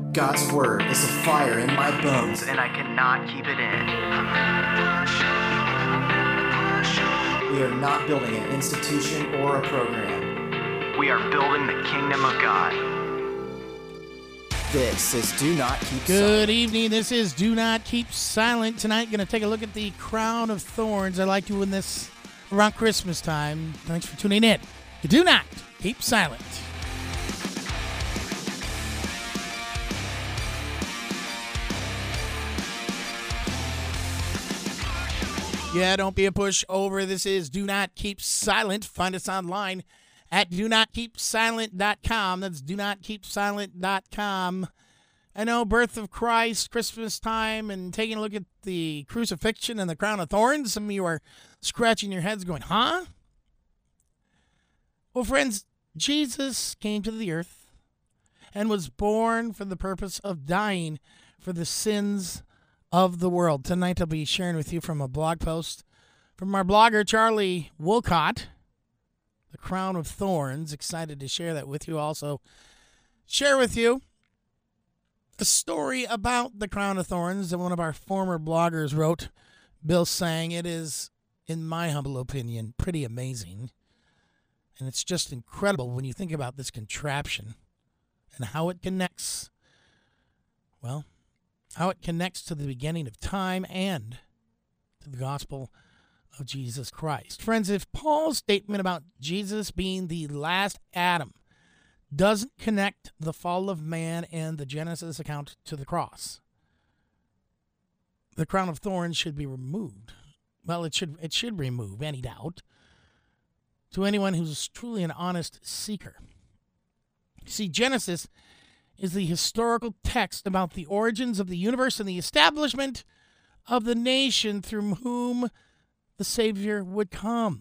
God's word is a fire in my bones, and I cannot keep it in. We are not building an institution or a program. We are building the kingdom of God. This is Do Not Keep Silent. Good evening. This is Do Not Keep Silent. Tonight, going to take a look at the crown of thorns. I like doing this around Christmas time. Thanks for tuning in. Do not keep silent. Yeah, don't be a pushover. This is Do Not Keep Silent. Find us online at donotkeepsilent.com. That's donotkeepsilent.com. I know, birth of Christ, Christmas time, and taking a look at the crucifixion and the crown of thorns. Some of you are scratching your heads going, huh? Well, friends, Jesus came to the earth and was born for the purpose of dying for the sins of the world. Tonight I'll be sharing with you from a blog post from our blogger, Charlie Wolcott, The Crown of Thorns. Excited to share that with you. Also, share with you a story about the Crown of Thorns that one of our former bloggers wrote, Bill Sang. It is, in my humble opinion, pretty amazing. And it's just incredible when you think about this contraption and how it connects, well, how it connects to the beginning of time and to the gospel of Jesus Christ. Friends, if Paul's statement about Jesus being the last Adam doesn't connect the fall of man and the Genesis account to the cross, the crown of thorns should be removed. Well, it should remove any doubt to anyone who's truly an honest seeker. See, Genesis is the historical text about the origins of the universe and the establishment of the nation through whom the Savior would come.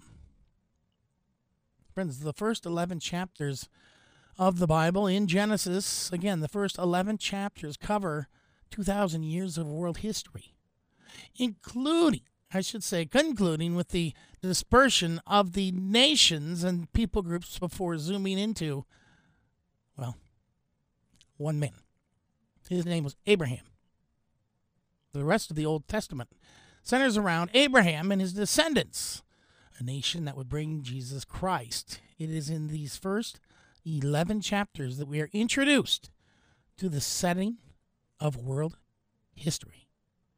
Friends, the first 11 chapters of the Bible in Genesis, again, the first 11 chapters cover 2,000 years of world history, concluding with the dispersion of the nations and people groups before zooming into, well, one man. His name was Abraham. The rest of the Old Testament centers around Abraham and his descendants, a nation that would bring Jesus Christ. It is in these first 11 chapters that we are introduced to the setting of world history.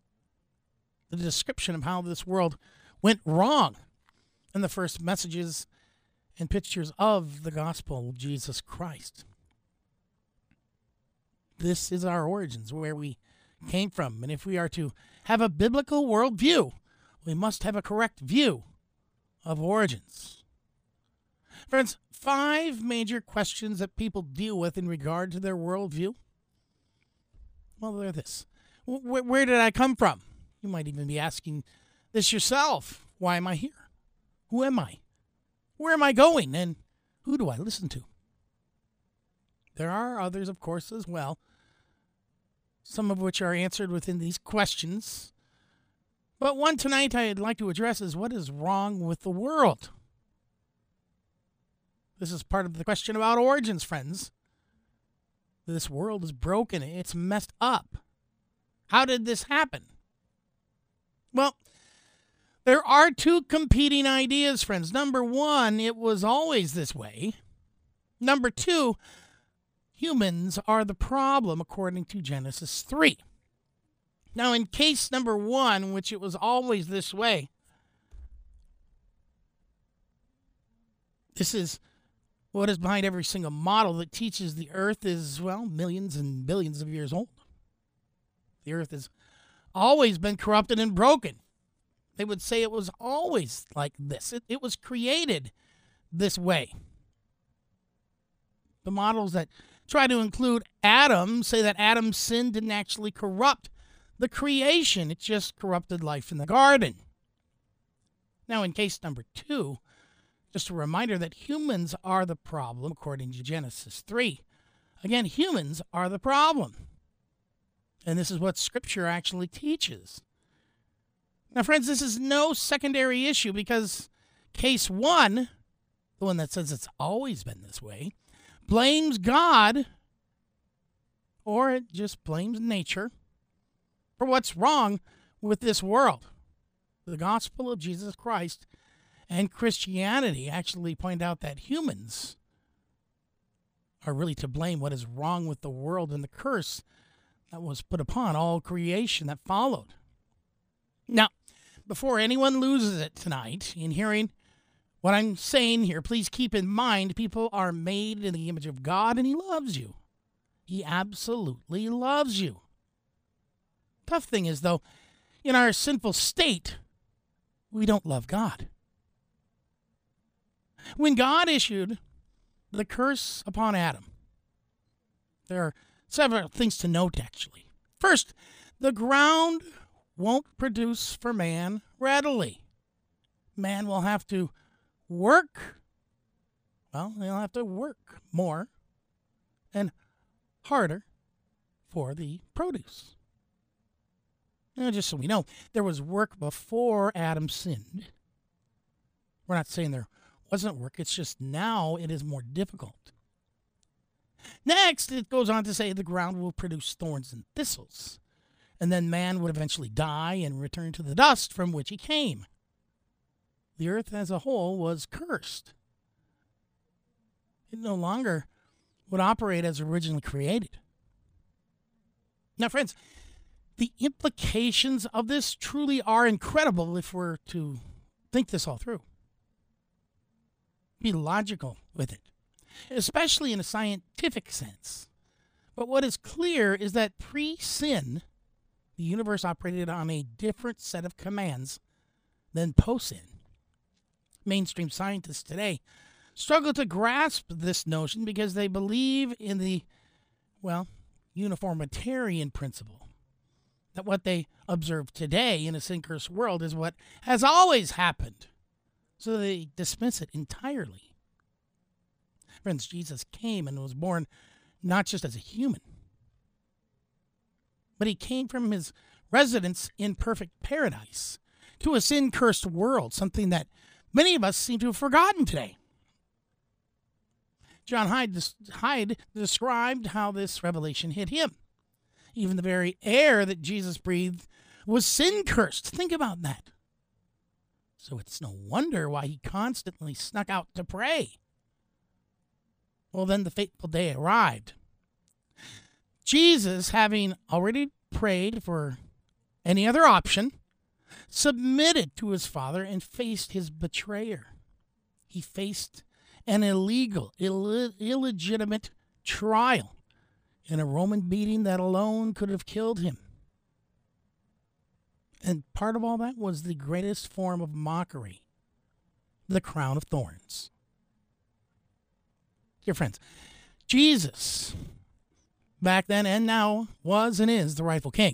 The description of how this world went wrong, and the first messages and pictures of the gospel of Jesus Christ. This is our origins, where we came from. And if we are to have a biblical worldview, we must have a correct view of origins. Friends, 5 major questions that people deal with in regard to their worldview. Well, they're this. Where did I come from? You might even be asking this yourself. Why am I here? Who am I? Where am I going? And who do I listen to? There are others, of course, as well, some of which are answered within these questions. But one tonight I'd like to address is, what is wrong with the world? This is part of the question about origins, friends. This world is broken. It's messed up. How did this happen? Well, there are 2 competing ideas, friends. Number 1, it was always this way. Number 2, humans are the problem, according to Genesis 3. Now, in case number 1, which it was always this way, this is what is behind every single model that teaches the earth is, well, millions and billions of years old. The earth has always been corrupted and broken. They would say it was always like this. It was created this way. The models that try to include Adam say that Adam's sin didn't actually corrupt the creation. It just corrupted life in the garden. Now, in case number 2, just a reminder that humans are the problem, according to Genesis 3. Again, humans are the problem. And this is what Scripture actually teaches. Now, friends, this is no secondary issue because case 1, the one that says it's always been this way, blames God or it just blames nature for what's wrong with this world. The gospel of Jesus Christ and Christianity actually point out that humans are really to blame what is wrong with the world and the curse that was put upon all creation that followed. Now, before anyone loses it tonight in hearing what I'm saying here, please keep in mind people are made in the image of God and He loves you. He absolutely loves you. Tough thing is, though, in our sinful state, we don't love God. When God issued the curse upon Adam, there are several things to note, actually. First, the ground won't produce for man readily. Man will have to work. Well, he'll have to work more and harder for the produce. Now, just so we know, there was work before Adam sinned. We're not saying there wasn't work. It's just now it is more difficult. Next, it goes on to say the ground will produce thorns and thistles, and then man would eventually die and return to the dust from which he came. The earth as a whole was cursed. It no longer would operate as originally created. Now, friends, the implications of this truly are incredible if we're to think this all through. Be logical with it, especially in a scientific sense. But what is clear is that pre-sin, the universe operated on a different set of commands than post-sin. Mainstream scientists today struggle to grasp this notion because they believe in the, uniformitarian principle. That what they observe today in a sin-cursed world is what has always happened. So they dismiss it entirely. Friends, Jesus came and was born not just as a human, but He came from His residence in perfect paradise to a sin-cursed world, something that many of us seem to have forgotten today. John Hyde described how this revelation hit him. Even the very air that Jesus breathed was sin-cursed. Think about that. So it's no wonder why He constantly snuck out to pray. Well, then the fateful day arrived. Jesus, having already prayed for any other option, submitted to His Father and faced His betrayer. He faced an illegal, illegitimate trial and a Roman beating that alone could have killed Him. And part of all that was the greatest form of mockery, the crown of thorns. Dear friends, Jesus, back then and now, was and is the rightful king.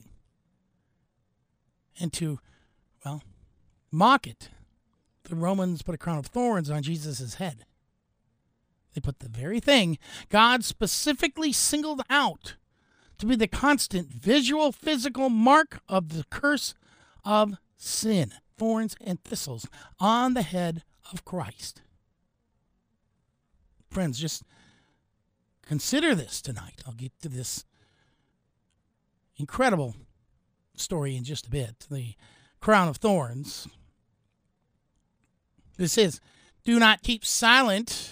And to, mock it, the Romans put a crown of thorns on Jesus' head. They put the very thing God specifically singled out to be the constant visual, physical mark of the curse of sin, thorns and thistles, on the head of Christ. Friends, just consider this tonight. I'll get to this incredible story in just a bit, the crown of thorns. This is Do Not Keep Silent.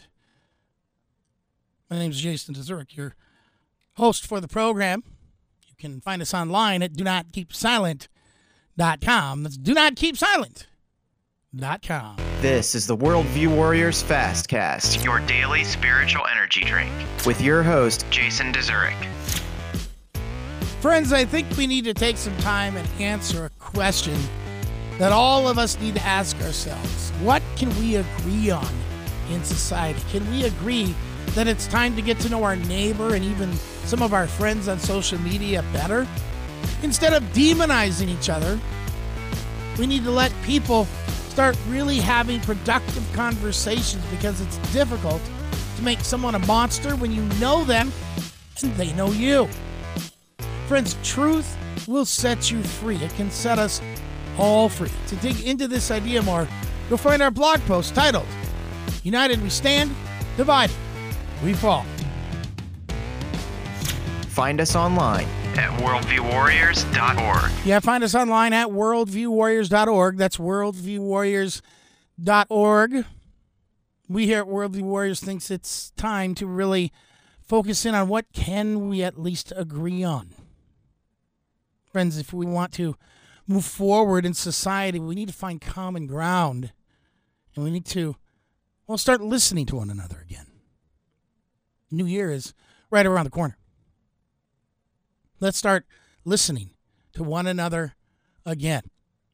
My name is Jason Dezurek, your host for the program. You can find us online at donotkeepsilent.com. That's donotkeepsilent.com. This is the Worldview Warriors Fastcast Your daily spiritual energy drink. with your host, Jason Dezurek. Friends, I think we need to take some time and answer a question that all of us need to ask ourselves. What can we agree on in society? Can we agree that it's time to get to know our neighbor and even some of our friends on social media better? Instead of demonizing each other, we need to let people start really having productive conversations, because it's difficult to make someone a monster when you know them and they know you. Friends, truth will set you free. It can set us all free. To dig into this idea more, you'll find our blog post titled, United We Stand, Divided We Fall. Find us online at worldviewwarriors.org. Yeah, find us online at worldviewwarriors.org. That's worldviewwarriors.org. We here at Worldview Warriors thinks it's time to really focus in on what can we at least agree on. Friends, if we want to move forward in society, we need to find common ground. And we need to, start listening to one another again. New Year is right around the corner. Let's start listening to one another again.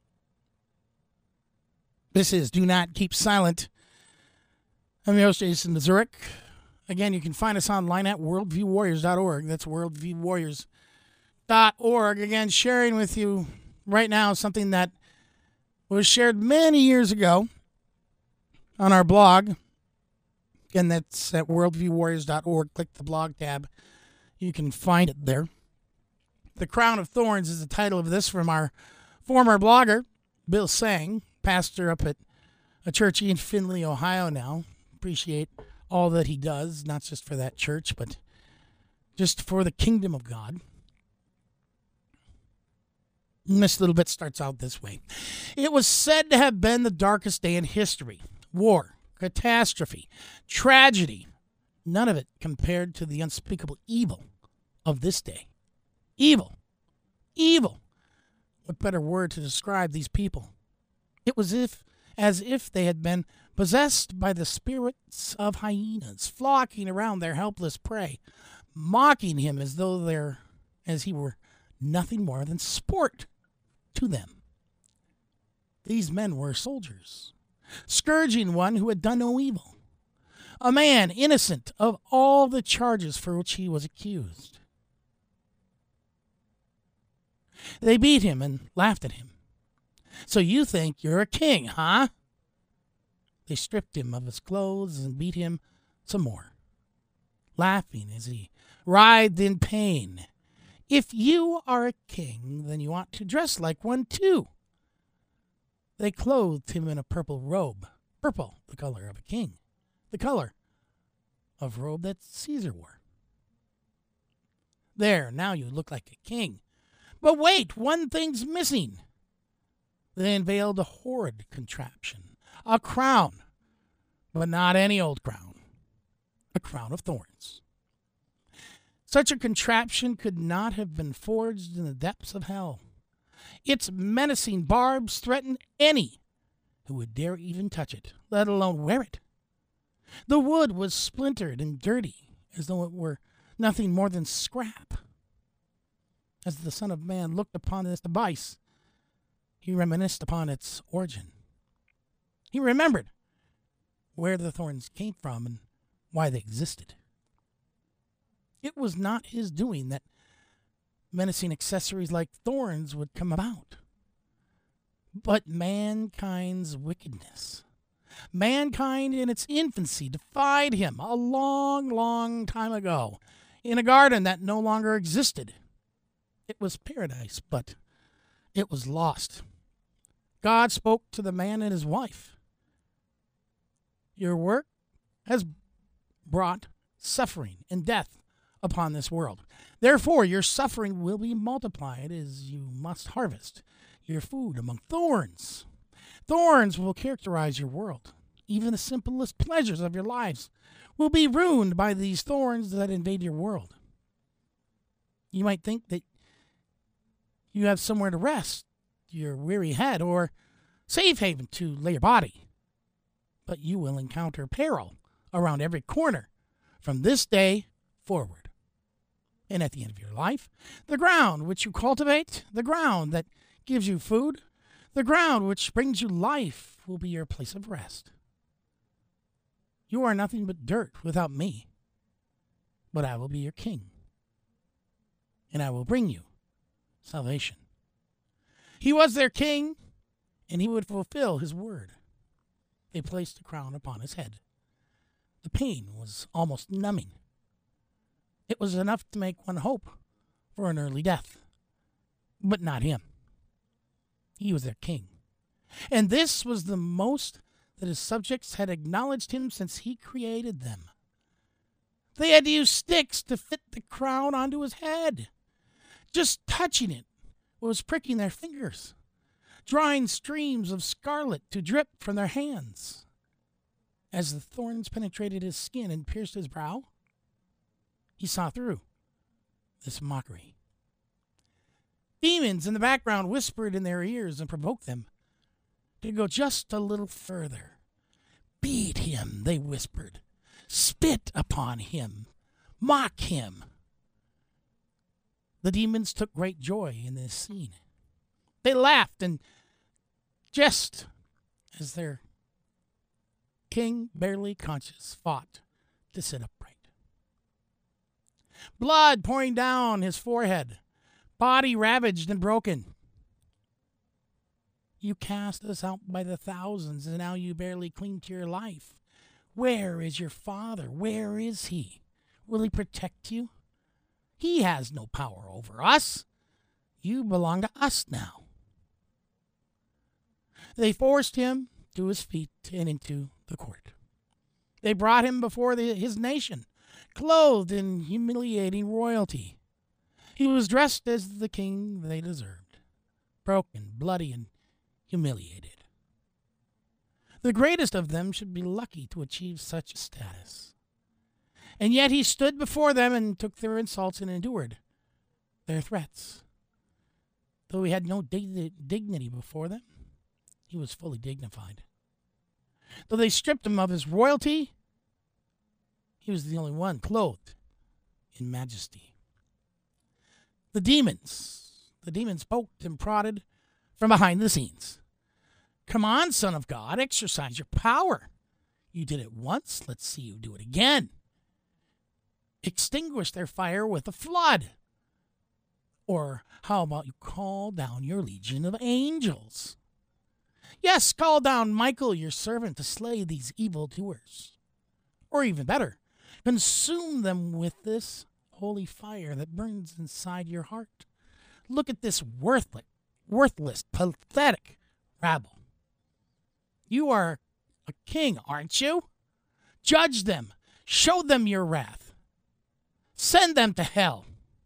This is Do Not Keep Silent. I'm your host, Jason Mazurek. Again, you can find us online at worldviewwarriors.org. That's worldviewwarriors.org. Again, sharing with you right now something that was shared many years ago on our blog. Again, that's at worldviewwarriors.org. Click the blog tab. You can find it there. The Crown of Thorns is the title of this from our former blogger, Bill Sang, pastor up at a church in Findlay, Ohio now. Appreciate all that he does, not just for that church, but just for the kingdom of God. And this little bit starts out this way. It was said to have been the darkest day in history. War, catastrophe, tragedy. None of it compared to the unspeakable evil of this day. Evil. Evil. What better word to describe these people? It was as if they had been possessed by the spirits of hyenas, flocking around their helpless prey, mocking him as he were nothing more than sport to them. These men were soldiers, scourging one who had done no evil, a man innocent of all the charges for which he was accused. They beat him and laughed at him. So you think you're a king, huh? They stripped him of his clothes and beat him some more, laughing as he writhed in pain. If you are a king, then you ought to dress like one too. They clothed him in a purple robe, purple, the color of a king, the color of robe that Caesar wore. There, now you look like a king. But wait, one thing's missing. They unveiled a horrid contraption, a crown, but not any old crown, a crown of thorns. Such a contraption could not have been forged in the depths of hell. Its menacing barbs threatened any who would dare even touch it, let alone wear it. The wood was splintered and dirty, as though it were nothing more than scrap. As the Son of Man looked upon this device, he reminisced upon its origin. He remembered where the thorns came from and why they existed. It was not his doing that menacing accessories like thorns would come about, but mankind's wickedness. Mankind in its infancy defied him a long, long time ago in a garden that no longer existed. It was paradise, but it was lost. God spoke to the man and his wife. Your work has brought suffering and death upon this world. Therefore, your suffering will be multiplied as you must harvest your food among thorns. Thorns will characterize your world. Even the simplest pleasures of your lives will be ruined by these thorns that invade your world. You might think that you have somewhere to rest your weary head or safe haven to lay your body. But you will encounter peril around every corner from this day forward. And at the end of your life, the ground which you cultivate, the ground that gives you food, the ground which brings you life will be your place of rest. You are nothing but dirt without me, but I will be your king, and I will bring you salvation. He was their king, and he would fulfill his word. They placed a crown upon his head. The pain was almost numbing. It was enough to make one hope for an early death, but not him. He was their king, and this was the most that his subjects had acknowledged him since he created them. They had to use sticks to fit the crown onto his head. Just touching it was pricking their fingers, drawing streams of scarlet to drip from their hands. As the thorns penetrated his skin and pierced his brow, he saw through this mockery. Demons in the background whispered in their ears and provoked them to go just a little further. Beat him, they whispered. Spit upon him. Mock him. The demons took great joy in this scene. They laughed and jested as their king, barely conscious, fought to sit upright. Blood pouring down his forehead, body ravaged and broken. You cast us out by the thousands, and now you barely cling to your life. Where is your father? Where is he? Will he protect you? He has no power over us. You belong to us now. They forced him to his feet and into the court. They brought him before his nation, clothed in humiliating royalty. He was dressed as the king they deserved, broken, bloody, and humiliated. The greatest of them should be lucky to achieve such a status. And yet he stood before them and took their insults and endured their threats. Though he had no dignity before them, he was fully dignified. Though they stripped him of his royalty, he was the only one clothed in majesty. The demons poked and prodded from behind the scenes. Come on, Son of God, exercise your power. You did it once, let's see you do it again. Extinguish their fire with a flood. Or how about you call down your legion of angels? Yes, call down Michael, your servant, to slay these evildoers. Or even better, consume them with this holy fire that burns inside your heart. Look at this worthless, pathetic rabble. You are a king, aren't you? Judge them. Show them your wrath. Send them to hell.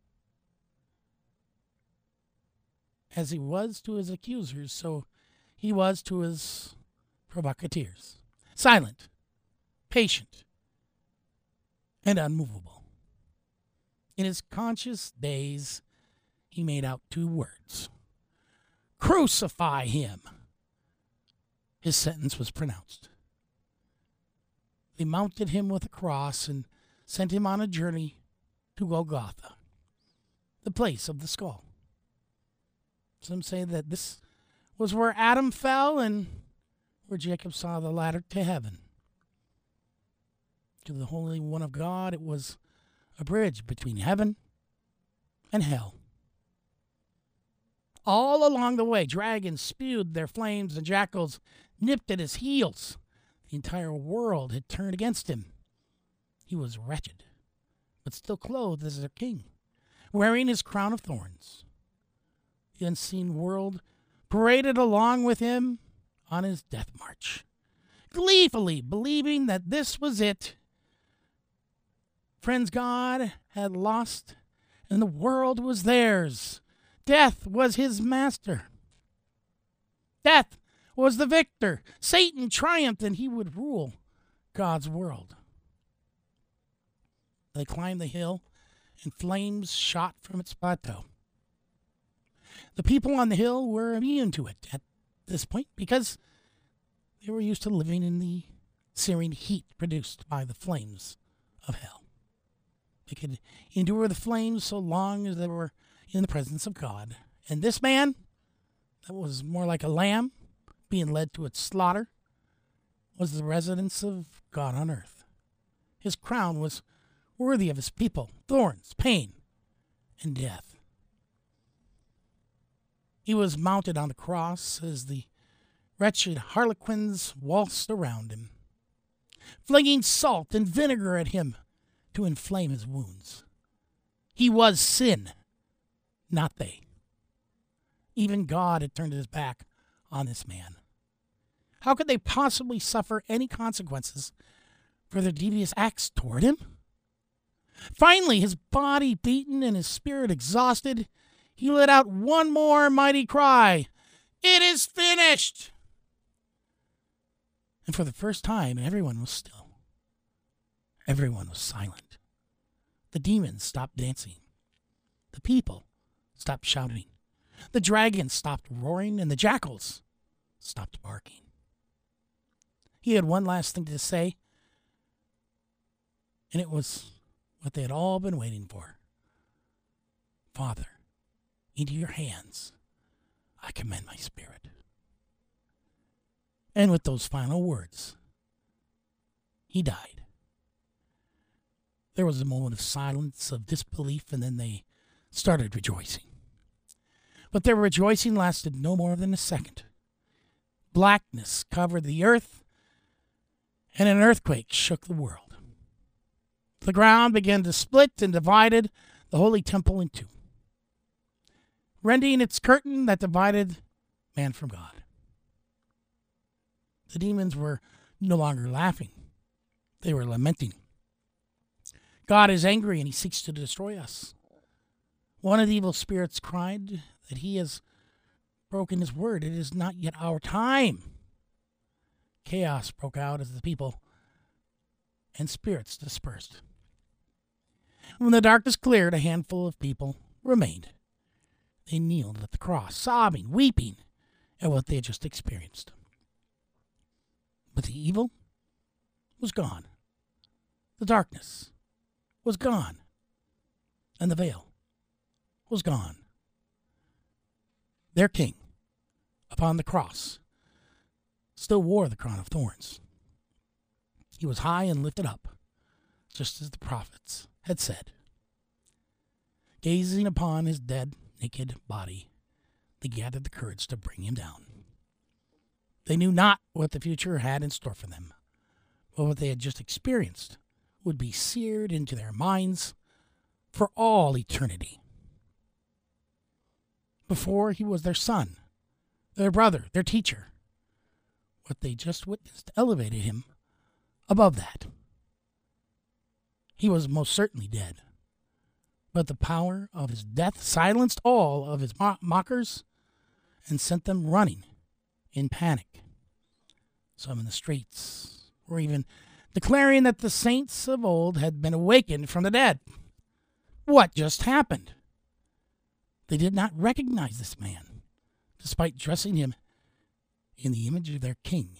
As he was to his accusers, so he was to his provocateurs. Silent, patient, and unmovable. In his conscious days, he made out 2 words. Crucify him. His sentence was pronounced. They mounted him with a cross and sent him on a journey to Golgotha, the place of the skull. Some say that this was where Adam fell and where Jacob saw the ladder to heaven. To the Holy One of God, it was a bridge between heaven and hell. All along the way, dragons spewed their flames and jackals nipped at his heels. The entire world had turned against him. He was wretched, but still clothed as a king, wearing his crown of thorns. The unseen world paraded along with him on his death march, gleefully believing that this was it. Friends, God had lost, and the world was theirs. Death was his master. Death was the victor. Satan triumphed, and he would rule God's world. They climbed the hill, and flames shot from its plateau. The people on the hill were immune to it at this point because they were used to living in the searing heat produced by the flames of hell. They could endure the flames so long as they were in the presence of God. And this man, that was more like a lamb being led to its slaughter, was the residence of God on earth. His crown was worthy of his people, thorns, pain, and death. He was mounted on the cross as the wretched harlequins waltzed around him, flinging salt and vinegar at him to inflame his wounds. He was sin, not they. Even God had turned his back on this man. How could they possibly suffer any consequences for their devious acts toward him? Finally, his body beaten and his spirit exhausted, he let out one more mighty cry, "It is finished!" And for the first time, everyone was still. Everyone was silent. The demons stopped dancing. The people stopped shouting. The dragons stopped roaring, and the jackals stopped barking. He had one last thing to say, and it was what they had all been waiting for. "Father, into your hands I commend my spirit." And with those final words, he died. There was a moment of silence, of disbelief, and then they started rejoicing. But their rejoicing lasted no more than a second. Blackness covered the earth, and an earthquake shook the world. The ground began to split and divided the holy temple in two, rending its curtain that divided man from God. The demons were no longer laughing. They were lamenting. God is angry and he seeks to destroy us. One of the evil spirits cried that he has broken his word. It is not yet our time. Chaos broke out as the people and spirits dispersed. When the darkness cleared, a handful of people remained. They kneeled at the cross, sobbing, weeping at what they had just experienced. But the evil was gone. The darkness was gone. And the veil was gone. Their king, upon the cross, still wore the crown of thorns. He was high and lifted up, just as the prophets had said. Gazing upon his dead, naked body, they gathered the courage to bring him down. They knew not what the future had in store for them, but what they had just experienced would be seared into their minds for all eternity. Before, he was their son, their brother, their teacher. What they just witnessed elevated him above that. He was most certainly dead, but the power of his death silenced all of his mockers and sent them running in panic. Some in the streets were even declaring that the saints of old had been awakened from the dead. What just happened? They did not recognize this man, despite dressing him in the image of their king.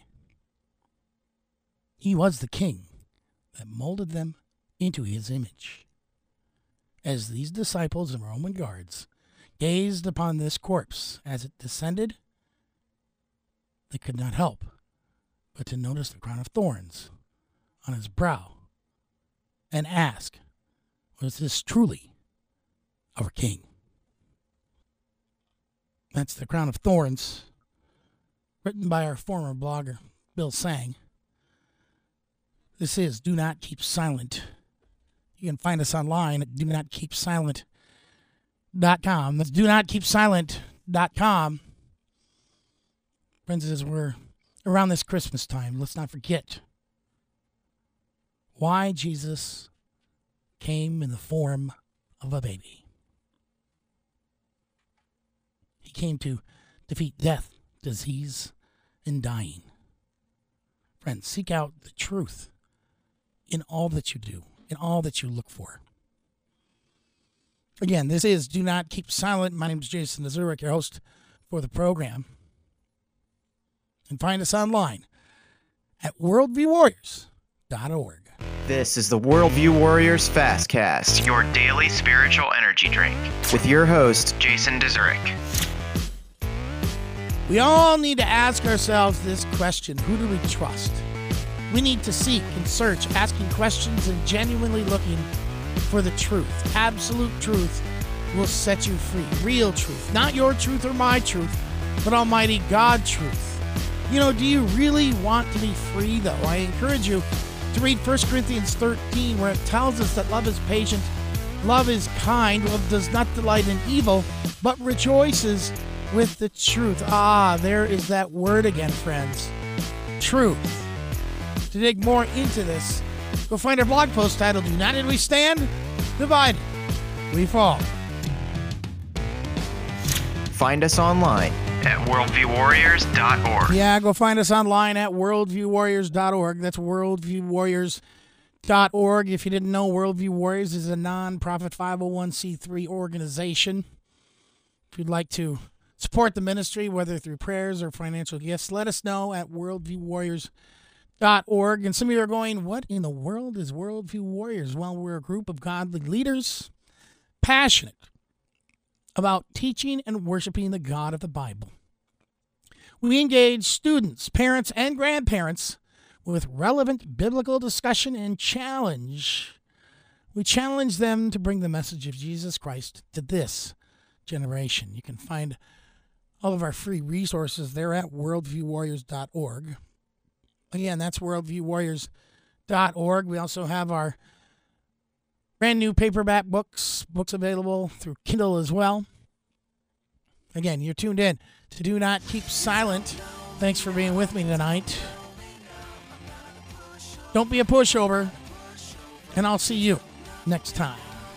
He was the king that molded them into his image. As these disciples and Roman guards gazed upon this corpse as it descended, they could not help but to notice the crown of thorns on his brow and ask, was this truly our king? That's The Crown of Thorns, written by our former blogger, Bill Sang. This is Do Not Keep Silent. You can find us online at donotkeepsilent.com. That's donotkeepsilent.com. Friends, as we're around this Christmas time, let's not forget why Jesus came in the form of a baby. He came to defeat death, disease, and dying. Friends, seek out the truth in all that you do, in all that you look for. Again, this is Do Not Keep Silent. My name is Jason Zurich, your host for the program. And find us online at worldviewwarriors.org. This is the Worldview Warriors Fastcast Your daily spiritual energy drink. with your host, Jason Dezurek. We all need to ask ourselves this question: who do we trust? We need to seek and search, asking questions and genuinely looking for the truth. Absolute truth will set you free. Real truth. Not your truth or my truth, but Almighty God truth. You know, do you really want to be free, though? I encourage you to read 1 Corinthians 13, where it tells us that love is patient, love is kind, love does not delight in evil, but rejoices with the truth. Ah, there is that word again, friends. Truth. To dig more into this, Go find our blog post titled United We Stand, Divided We Fall. Find us online at worldviewwarriors.org. Yeah, go find us online at worldviewwarriors.org. That's worldviewwarriors.org. If you didn't know, Worldview Warriors is a non-profit 501c3 organization. If you'd like to support the ministry, whether through prayers or financial gifts, let us know at worldviewwarriors.org. And some of you are going, what in the world is Worldview Warriors? Well, we're a group of godly leaders passionate about teaching and worshiping the God of the Bible. We engage students, parents, and grandparents with relevant biblical discussion and challenge. We challenge them to bring the message of Jesus Christ to this generation. You can find all of our free resources there at worldviewwarriors.org. Again, that's worldviewwarriors.org. We also have our brand new paperback books available through Kindle as well. Again, you're tuned in to Do Not Keep Silent. Thanks for being with me tonight. Don't be a pushover, and I'll see you next time.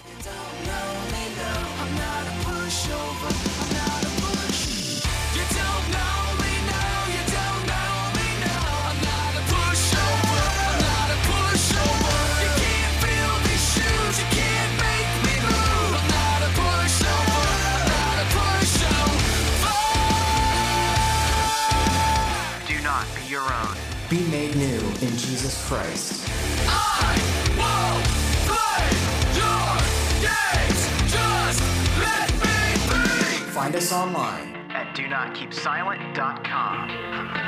Be made new in Jesus Christ. I won't play your games, just let me be. Find us online at DoNotKeepSilent.com.